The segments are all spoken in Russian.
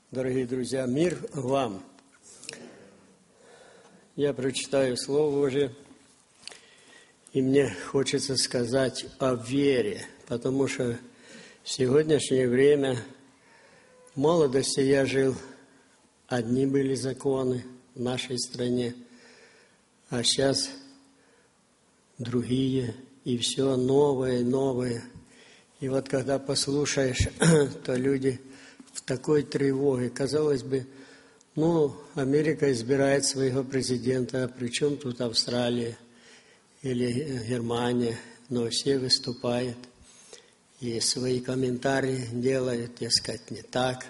Дорогие друзья, мир вам! Я прочитаю Слово Божие, и мне хочется сказать о вере, потому что в сегодняшнее время, в молодости я жил, одни были законы в нашей стране, а сейчас другие, и все новое, новое. И вот когда послушаешь, то люди в такой тревоге. Казалось бы, Америка избирает своего президента, а при чем тут Австралия или Германия? Но все выступают и свои комментарии делают, дескать, не так.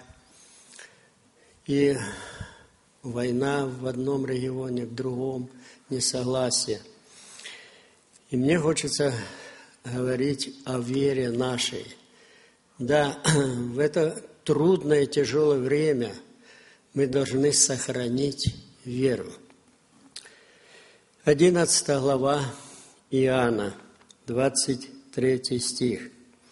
И война в одном регионе, в другом, несогласие. И мне хочется говорить о вере нашей. Да, в это трудное, тяжелое время мы должны сохранить веру. 11 глава Иоанна, 23 стих.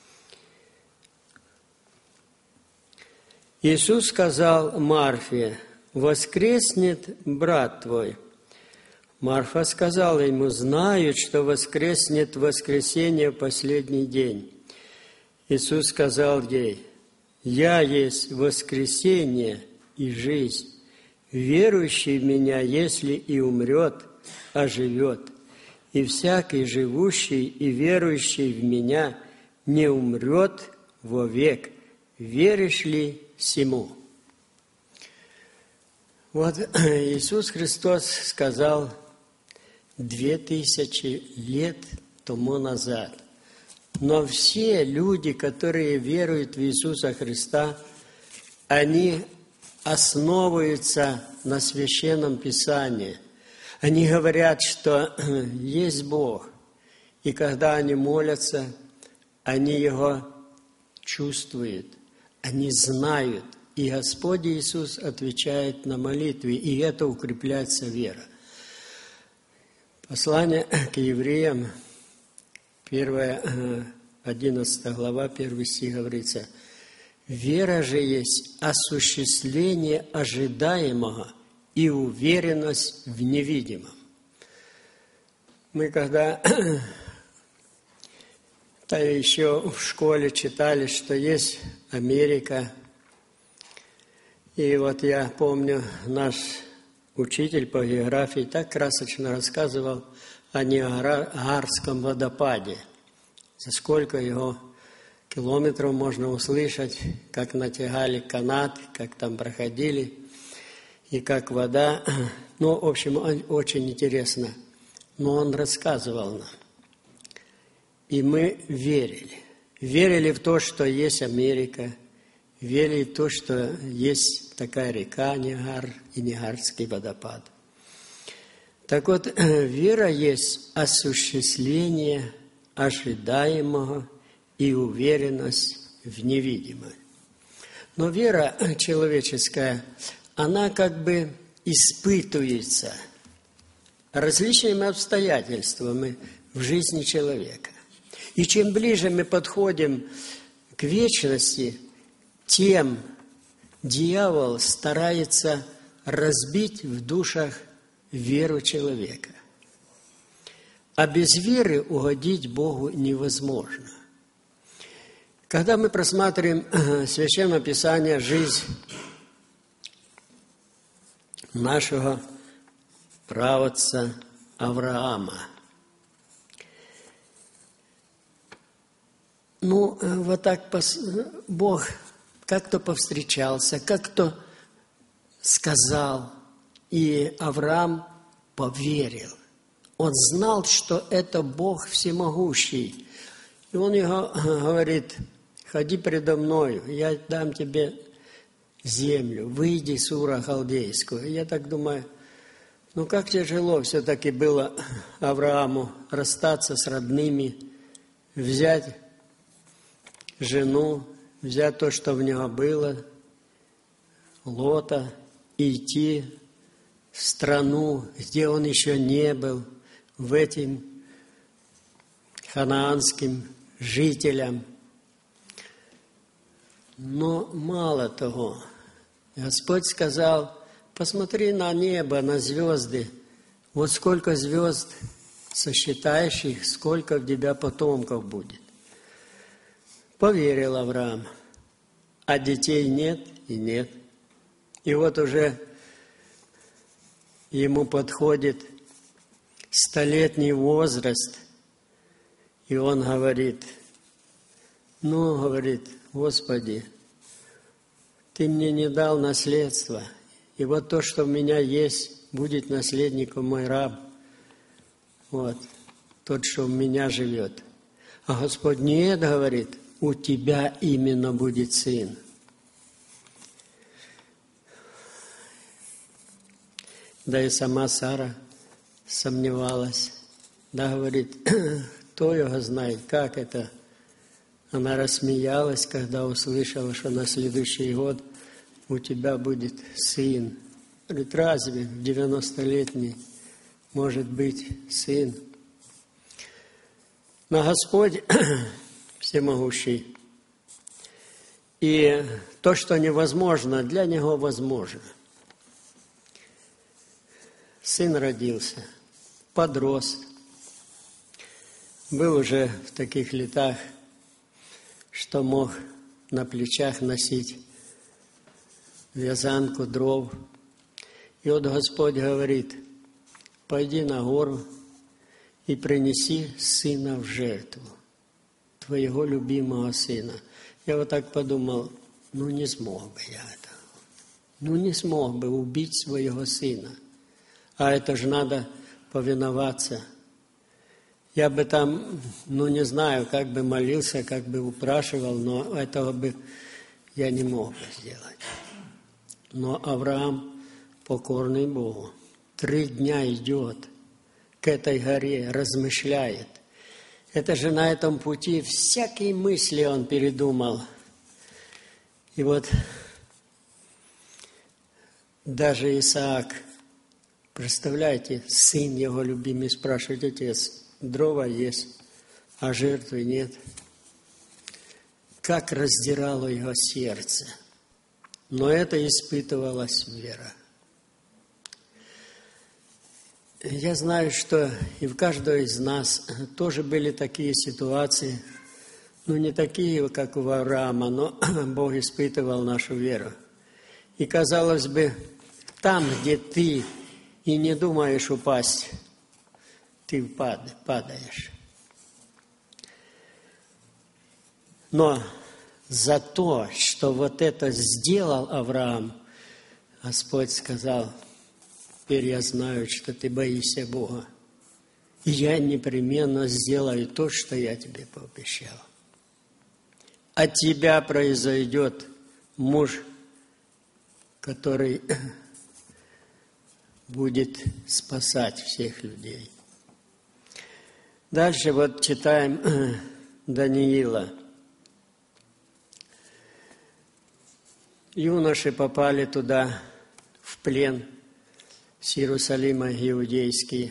Иисус сказал Марфе: «Воскреснет брат твой». Марфа сказала ему: «Знаю, что воскреснет в воскресенье в последний день». Иисус сказал ей: «Я есть воскресение и жизнь. Верующий в Меня, если и умрет, оживет. И всякий живущий и верующий в Меня не умрет вовек. Веришь ли сему?» Вот Иисус Христос сказал 2000 лет тому назад. Но все люди, которые веруют в Иисуса Христа, они основываются на Священном Писании. Они говорят, что есть Бог. И когда они молятся, они Его чувствуют, они знают. И Господь Иисус отвечает на молитвы, и это укрепляется вера. Послание к евреям, 11 глава, 1 стих говорится: «Вера же есть осуществление ожидаемого и уверенность в невидимом». Мы когда еще в школе читали, что есть Америка, и вот я помню, наш учитель по географии так красочно рассказывал о Ниагарском водопаде. За сколько его километров можно услышать, как натягали канат, как там проходили, и как вода. В общем, очень интересно. Но он рассказывал нам. И мы верили. Верили в то, что есть Америка. Верили в то, что есть такая река Ниагар и Ниагарский водопад. Так вот, вера есть осуществление ожидаемого и уверенность в невидимом. Но вера человеческая, она как бы испытывается различными обстоятельствами в жизни человека. И чем ближе мы подходим к вечности, тем дьявол старается разбить в душах веру человека. А без веры угодить Богу невозможно. Когда мы просматриваем Священное Писание, жизнь нашего праотца Авраама, вот так Бог как-то повстречался, как-то сказал, и Авраам поверил. Он знал, что это Бог всемогущий. И он ему говорит: «Ходи предо мною, я дам тебе землю, выйди из Ура Халдейского». Я так думаю, как тяжело все-таки было Аврааму расстаться с родными, взять жену, взять то, что в него было, Лота, и идти в страну, где он еще не был, в этим ханаанским жителям. Но мало того, Господь сказал: посмотри на небо, на звезды. Вот сколько звезд, сосчитаешь их, сколько в тебя потомков будет. Поверил Авраам, а детей нет и нет. И вот уже ему подходит 100-летний возраст, и он говорит: ну, говорит, Господи, Ты мне не дал наследство, и вот то, что у меня есть, будет наследником мой раб, вот, тот, что у меня живет. А Господь: нет, говорит, у тебя именно будет сын. Да и сама Сара сомневалась. Да, говорит, кто его знает, как это. Она рассмеялась, когда услышала, что на следующий год у тебя будет сын. Говорит, разве в 90-летний может быть сын? Но Господь всемогущий. И то, что невозможно, для Него возможно. Сын родился, подрос, был уже в таких летах, что мог на плечах носить вязанку дров. И вот Господь говорит: пойди на гору и принеси сына в жертву, твоего любимого сына. Я вот так подумал, ну не смог бы я это. Ну не смог бы убить своего сына. А это же надо повиноваться. Я бы там, ну не знаю, как бы молился, как бы упрашивал, но этого бы я не мог бы сделать. Но Авраам, покорный Богу, 3 дня идет к этой горе, размышляет. Это же на этом пути всякие мысли он передумал. И вот даже Исаак, представляете, сын его любимый спрашивает: отец, дрова есть, а жертвы нет. Как раздирало его сердце. Но это испытывалась вера. Я знаю, что и в каждого из нас тоже были такие ситуации, ну не такие, как у Авраама, но Бог испытывал нашу веру. И казалось бы, там, где ты и не думаешь упасть, ты падаешь. Но за то, что вот это сделал Авраам, Господь сказал: теперь я знаю, что ты боишься Бога. И я непременно сделаю то, что я тебе пообещал. От тебя произойдет муж, который будет спасать всех людей. Дальше вот читаем Даниила. Юноши попали туда в плен с Иерусалима иудейский.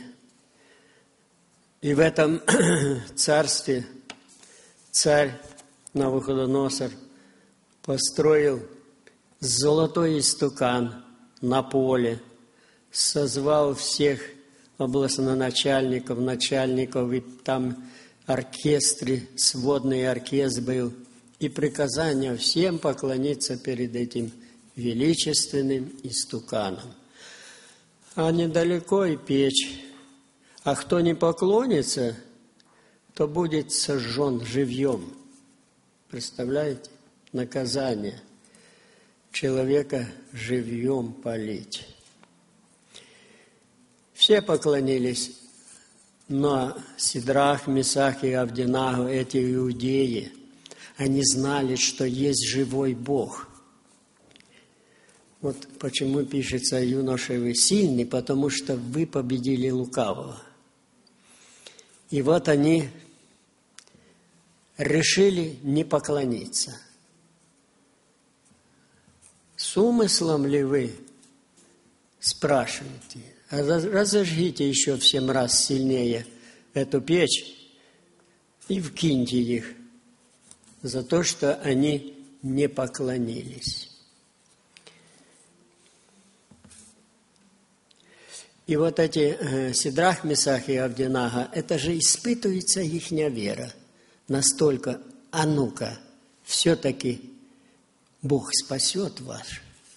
И в этом царстве царь Навуходоносор построил золотой истукан на поле, созвал всех областноначальников, начальников, и там оркестры, сводный оркестр был, и приказание всем поклониться перед этим величественным истуканом. А недалеко и печь. А кто не поклонится, то будет сожжен живьем. Представляете? Наказание. Человека живьем палить. Все поклонились, но Сидрах, Месах и Авденаго, эти иудеи, они знали, что есть живой Бог. Вот почему пишется: юноши, вы сильны, потому что вы победили лукавого. И вот они решили не поклониться. С умыслом ли вы, спрашиваете? Разожгите еще в 7 раз сильнее эту печь и вкиньте их за то, что они не поклонились. И вот эти Сидрах, Месах и Авдинага, это же испытывается ихняя вера. Настолько, а ну-ка, все-таки Бог спасет вас.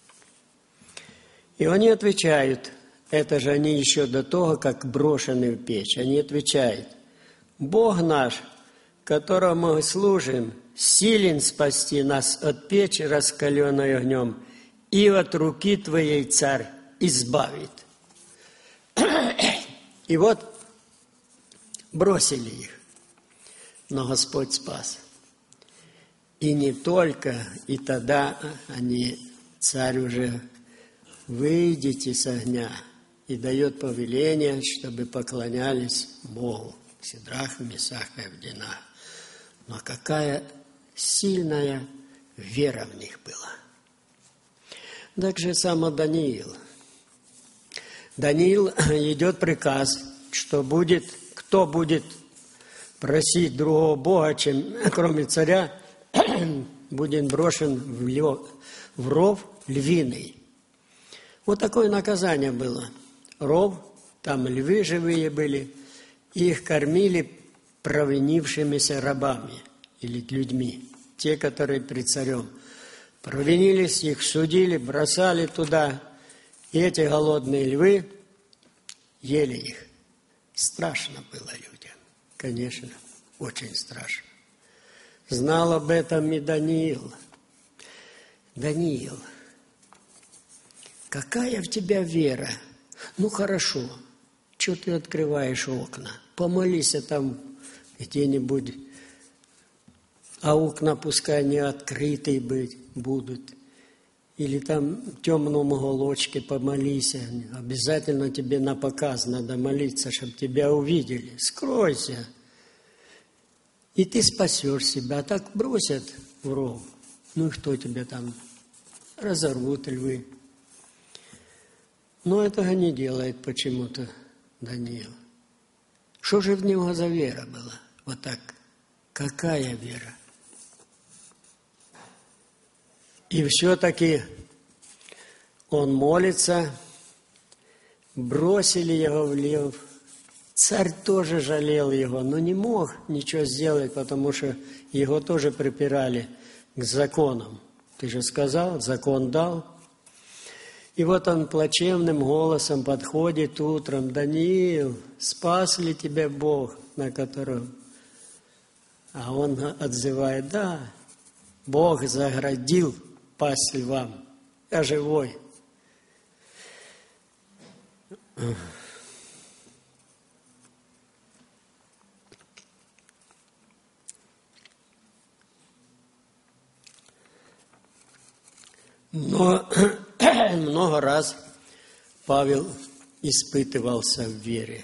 И они отвечают, это же они еще до того, как брошены в печь, они отвечают, Бог наш, которому мы служим, силен спасти нас от печи, раскаленной огнем, и от руки Твоей, Царь, избавит. И вот бросили их, но Господь спас. И не только, и тогда они, Царь уже, выйдите с огня, и дает повеление, чтобы поклонялись Богу, Сидрах, Месах и Авдинага. Но какая сильная вера в них была. Так же само Даниил. Даниил идет приказ, что будет, кто будет просить другого Бога, кроме царя, будет брошен в ров львиный. Вот такое наказание было. Ров, там львы живые были, и их кормили провинившимися рабами или людьми, те, которые пред царем. Провинились, их судили, бросали туда, и эти голодные львы ели их. Страшно было людям, конечно, очень страшно. Знал об этом и Даниил. Даниил, какая в тебя вера? Ну, хорошо, что ты открываешь окна? Помолись там где-нибудь, а окна пускай не открытые будут. Или там в темном уголочке помолись. Обязательно тебе на показ надо молиться, чтобы тебя увидели. Скройся. И ты спасешь себя. А так бросят в ров. Ну и кто тебя там? Разорвут львы. Но этого не делает почему-то Даниил. Что же в него за вера была? Вот так. Какая вера? И все-таки он молится, бросили его в лев. Царь тоже жалел его, но не мог ничего сделать, потому что его тоже припирали к законам. Ты же сказал, закон дал. И вот он плачевным голосом подходит утром. Даниил, спас ли тебя Бог, на котором? А он отзывает, да, Бог заградил пасть львам. Я живой. Но много раз Павел испытывался в вере.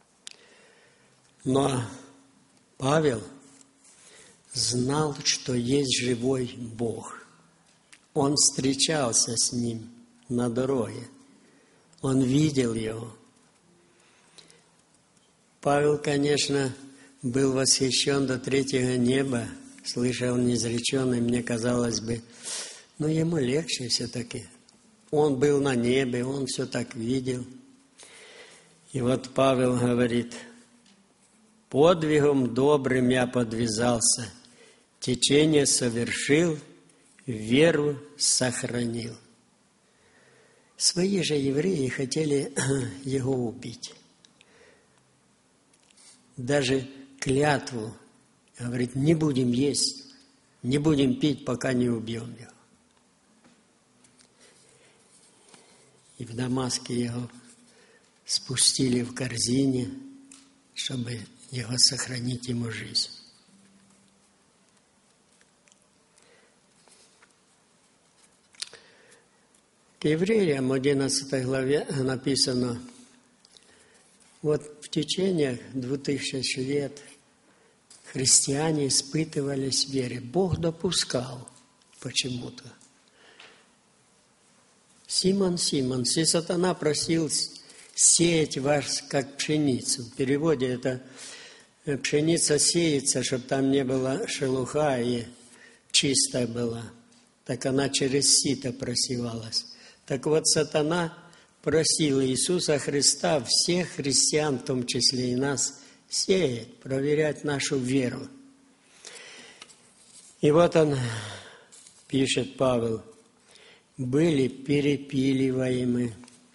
Но Павел знал, что есть живой Бог. Он встречался с Ним на дороге. Он видел Его. Павел, конечно, был восхищен до третьего неба, слышал неизреченное, мне казалось бы, но ему легче все-таки. Он был на небе, он все так видел. И вот Павел говорит, подвигом добрым я подвязался, течение совершил, веру сохранил. Свои же евреи хотели его убить. Даже клятву, говорит, не будем есть, не будем пить, пока не убьем его. И в Дамаске его спустили в корзине, чтобы его сохранить ему жизнь. К Евреям, 11 главе, написано, вот в течение 2000 лет христиане испытывались в вере. Бог допускал почему-то. Симон, и сатана просил сеять вас, как пшеницу. В переводе это пшеница сеется, чтобы там не было шелуха и чистая была. Так она через сито просевалась. Так вот, сатана просил Иисуса Христа всех христиан, в том числе и нас, сеять, проверять нашу веру. И вот он пишет, Павел, были перепиливаемы,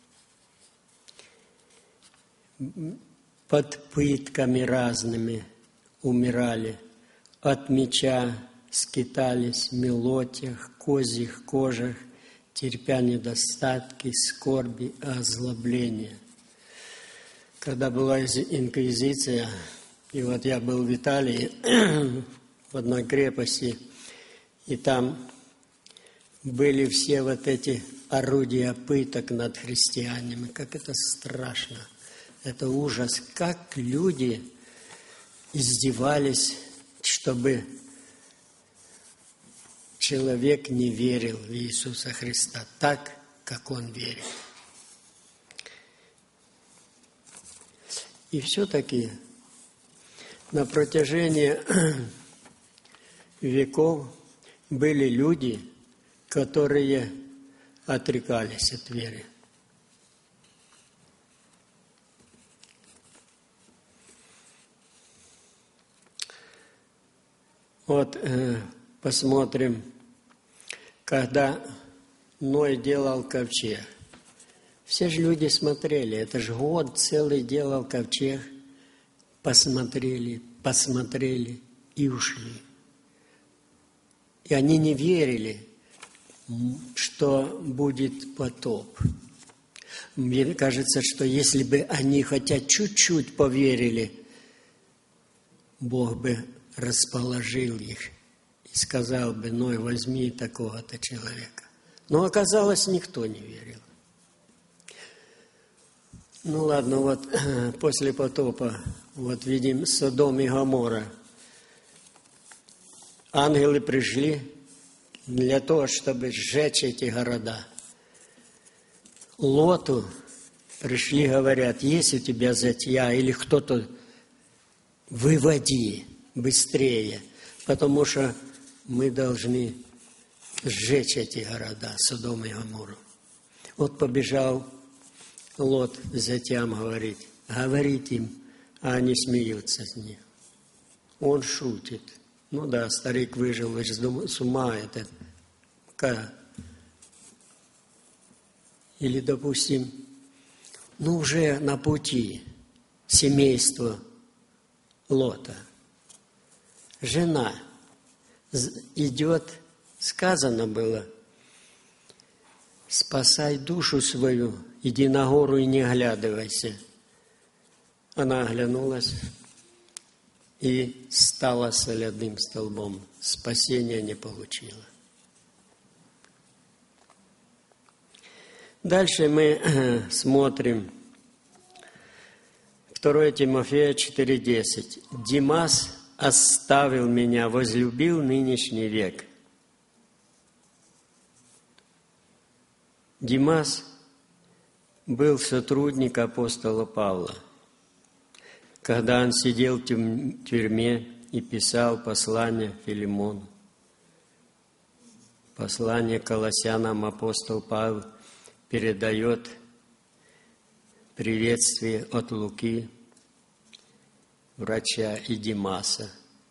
под пытками разными умирали, от меча скитались в мелотях, козьих кожах, терпя недостатки, скорби, озлобления. Когда была инквизиция, и вот я был в Италии, в одной крепости, и там были все вот эти орудия пыток над христианами. Как это страшно, это ужас, как люди издевались, чтобы человек не верил в Иисуса Христа так, как он верит. И все-таки на протяжении веков были люди, которые отрекались от веры. Вот посмотрим, когда Ной делал ковчег. Все же люди смотрели, это же год целый делал ковчег, посмотрели и ушли. И они не верили, что будет потоп. Мне кажется, что если бы они хотя чуть-чуть поверили, Бог бы расположил их и сказал бы, Ной, возьми такого-то человека. Но оказалось, никто не верил. Ну ладно, вот после потопа, вот видим Содом и Гоморра. Ангелы пришли для того, чтобы сжечь эти города. Лоту пришли, говорят, есть у тебя затья, или кто-то, выводи быстрее, потому что мы должны сжечь эти города, Содом и Гоморру. Вот побежал Лот затем говорить им, а они смеются с них. Он шутит. Ну да, старик выжил с ума, это или, допустим, уже на пути семейство Лота. Жена идет, сказано было, спасай душу свою, иди на гору и не оглядывайся. Она оглянулась и стала соляным столбом. Спасения не получила. Дальше мы смотрим 2 Тимофея 4:10. Димас оставил меня, возлюбил нынешний век. Димас был сотрудник апостола Павла. Когда он сидел в тюрьме и писал послание Филимону, послание Колоссянам апостол Павел передает приветствие от Луки, врача, и Димаса.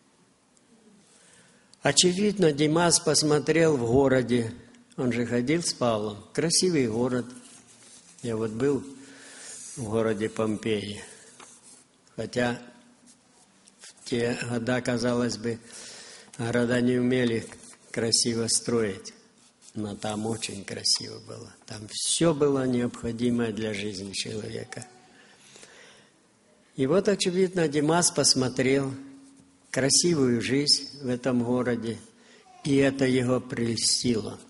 Очевидно, Димас посмотрел в городе, он же ходил с Павлом, красивый город. Я вот был в городе Помпеи, хотя в те года, казалось бы, города не умели красиво строить, но там очень красиво было. Там все было необходимое для жизни человека. И вот, очевидно, Димас посмотрел красивую жизнь в этом городе, и это его прельстило.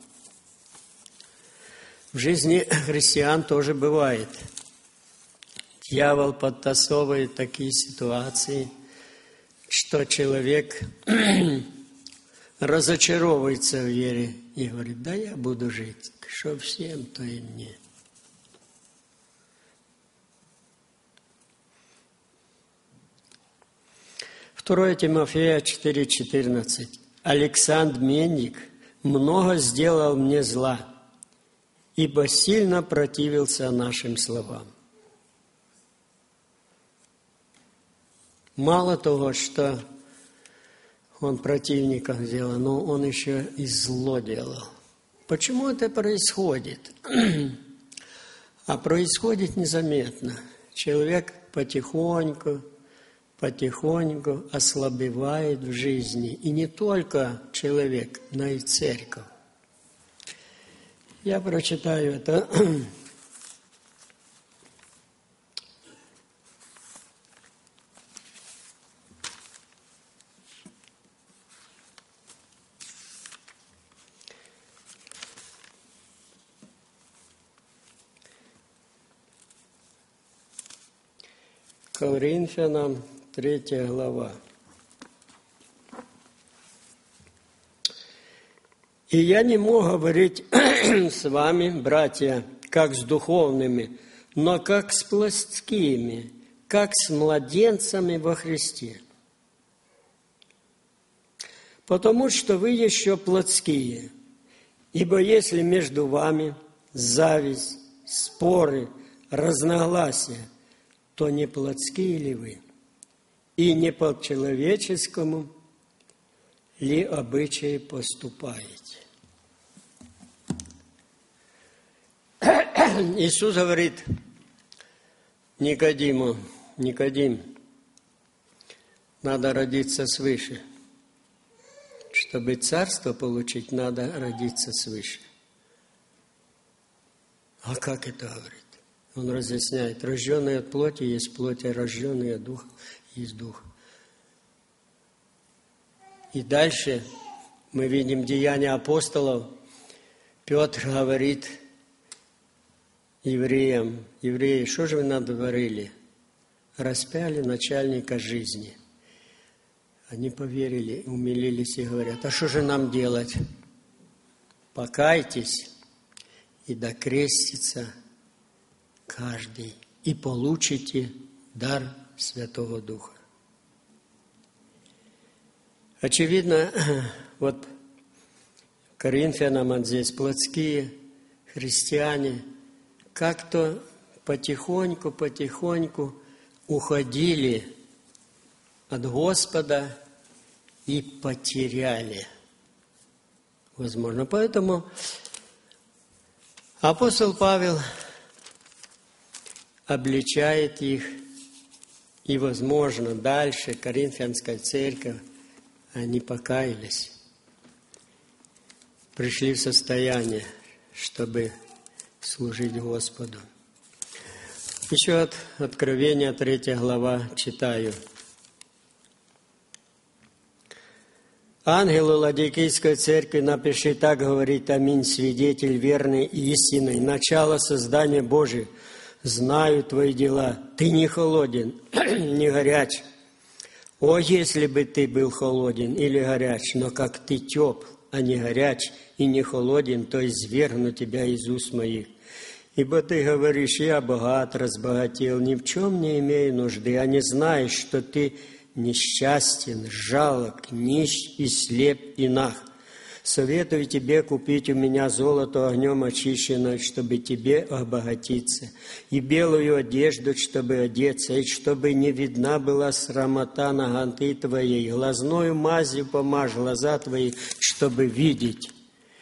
В жизни христиан тоже бывает. Дьявол подтасовывает такие ситуации, что человек разочаровывается в вере и говорит, да я буду жить, что всем, то и мне. Второе Тимофея 4:14. Александр Менник много сделал мне зла, ибо сильно противился нашим словам. Мало того, что он противника сделал, но он еще и зло делал. Почему это происходит? А происходит незаметно. Человек потихоньку ослабевает в жизни. И не только человек, но и церковь. Я прочитаю это. Коринфянам, 3 глава. «И я не мог говорить с вами, братья, как с духовными, но как с плотскими, как с младенцами во Христе. Потому что вы еще плотские, ибо если между вами зависть, споры, разногласия, то не плотские ли вы, и не по человеческому ли обычаи поступаете?» Иисус говорит Никодиму: Никодим, надо родиться свыше. Чтобы царство получить, надо родиться свыше. А как это говорит? Он разъясняет: рожденный от плоти есть плоть, а рожденный от духа есть дух. И дальше мы видим Деяния апостолов. Петр говорит евреям: евреи, что же вы натворили? Распяли начальника жизни. Они поверили, умилились и говорят: а что же нам делать? Покайтесь и докрестится каждый, и получите дар Святого Духа. Очевидно, вот Коринфянам здесь плотские христиане как-то потихоньку уходили от Господа и потеряли. Возможно, поэтому апостол Павел обличает их, и, возможно, дальше Коринфянская церковь, они покаялись, пришли в состояние, чтобы служить Господу. Еще от Откровения, 3 глава, читаю. «Ангелу Ладикийской церкви напиши: так говорит Аминь, свидетель верный и истинный, начало создания Божия. Знаю твои дела, ты не холоден, не горяч. О, если бы ты был холоден или горяч, но как ты тепл, а не горяч и не холоден, то извергну тебя из уст моих. Ибо ты говоришь: я богат, разбогател, ни в чем не имею нужды, а не знаешь, что ты несчастен, жалок, нищ и слеп и наг. Советую тебе купить у меня золото огнем очищенное, чтобы тебе обогатиться, и белую одежду, чтобы одеться, и чтобы не видна была срамота наготы твоей, глазною мазью помажь глаза твои, чтобы видеть.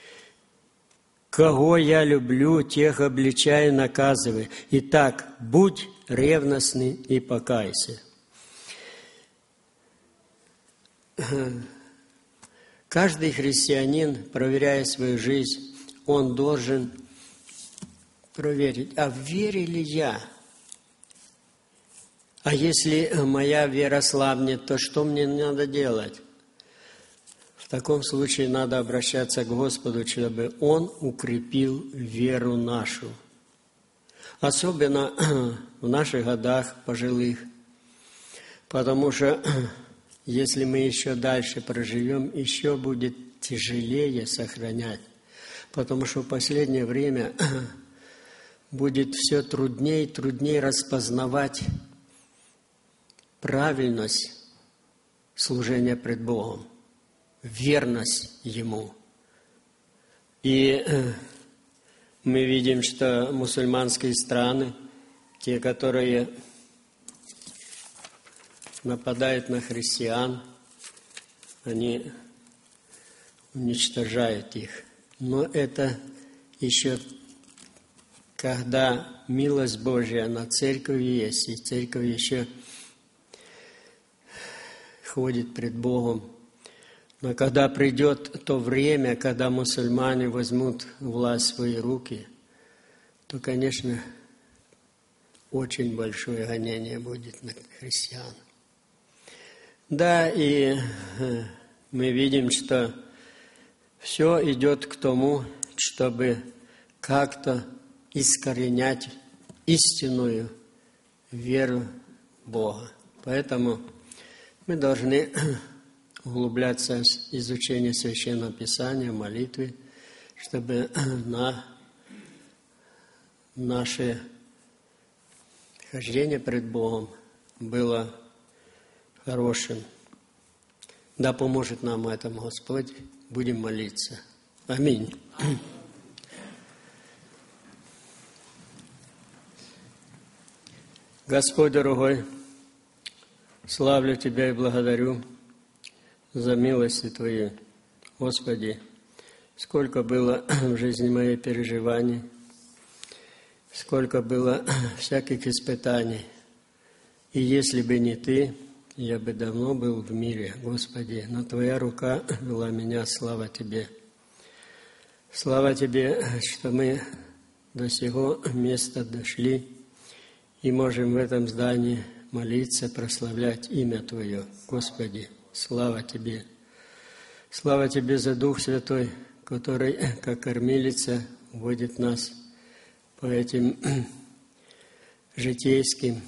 Кого я люблю, тех обличаю, наказываю. Итак, будь ревностный и покайся». Каждый христианин, проверяя свою жизнь, он должен проверить: а в вере ли я? А если моя вера слабнет, то что мне надо делать? В таком случае надо обращаться к Господу, чтобы Он укрепил веру нашу. Особенно в наших годах пожилых. Потому что если мы еще дальше проживем, еще будет тяжелее сохранять. Потому что в последнее время будет все труднее и труднее распознавать правильность служения пред Богом, верность Ему. И Мы видим, что мусульманские страны, те, которые нападают на христиан, они уничтожают их. Но это еще когда милость Божья на церковь есть, и церковь еще ходит пред Богом. Но когда придет то время, когда мусульмане возьмут власть в свои руки, то, конечно, очень большое гонение будет на христиан. Да, и мы видим, что все идет к тому, чтобы как-то искоренять истинную веру в Бога. Поэтому мы должны углубляться в изучение Священного Писания, молитвы, чтобы наше хождение пред Богом было хорошим. Да поможет нам этому Господь. Будем молиться. Аминь. Господь дорогой, славлю Тебя и благодарю за милости Твои. Господи, сколько было в жизни моей переживаний, сколько было всяких испытаний. И если бы не Ты, я бы давно был в мире, Господи, но Твоя рука вела меня, слава Тебе. Слава Тебе, что мы до сего места дошли и можем в этом здании молиться, прославлять имя Твое. Господи, слава Тебе. Слава Тебе за Дух Святой, который, как кормилица, водит нас по этим житейским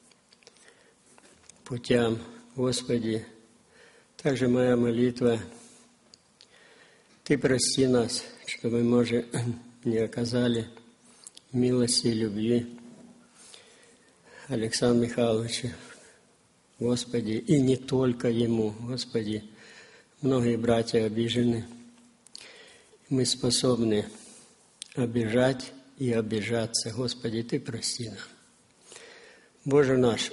путям. Господи, также моя молитва, Ты прости нас, чтобы мы, может, не оказали милости и любви Александру Михайловичу, Господи, и не только ему, Господи. Многие братья обижены. Мы способны обижать и обижаться. Господи, Ты прости нам. Боже наш,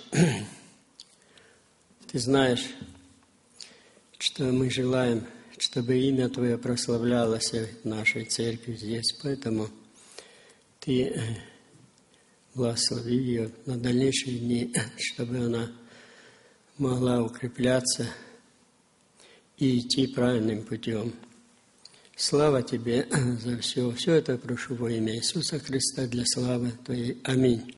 Ты знаешь, что мы желаем, чтобы имя Твое прославлялось в нашей церкви здесь. Поэтому Ты благослови ее на дальнейшие дни, чтобы она могла укрепляться и идти правильным путем. Слава Тебе за все. Все это прошу во имя Иисуса Христа для славы Твоей. Аминь.